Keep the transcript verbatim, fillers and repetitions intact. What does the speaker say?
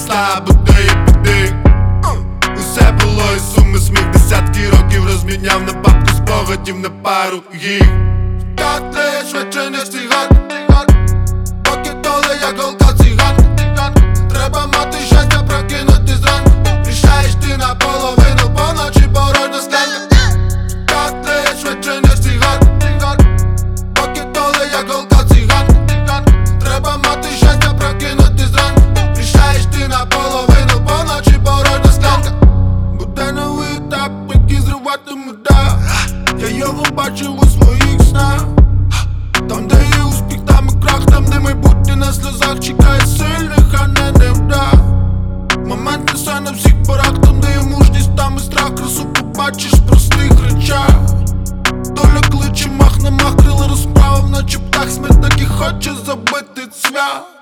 мечта буде і піди. Усе було і суми сміх, десятки років розміняв на папку спогадів на пару їх. Так тлеє швидше, ніж цигарка, поки доле як голка циганка. Треба мати щастя прокинути зранку. Рішаєш ти наполовину, поночі порожня склянка. Так тлеє швидше, ніж цигарка, поки доле як голка циганка. Треба мати щастя прокинути зранку. Рішаєш ти наполовину, поночі порожня склянка. Буде новий етап, який зриватиме дах. Я його бачив у своїх снах. Там, де є успіх, там і крах, там, де майбутнє на сльозах чекає сильних, а не невдах. Моменти все на всіх порах, там, де є мужність, там і страх. Красу побачиш в простих речах. Доля кличе, мах на мах, крила розправив, наче птах. Смерть так і хоче забити цвях.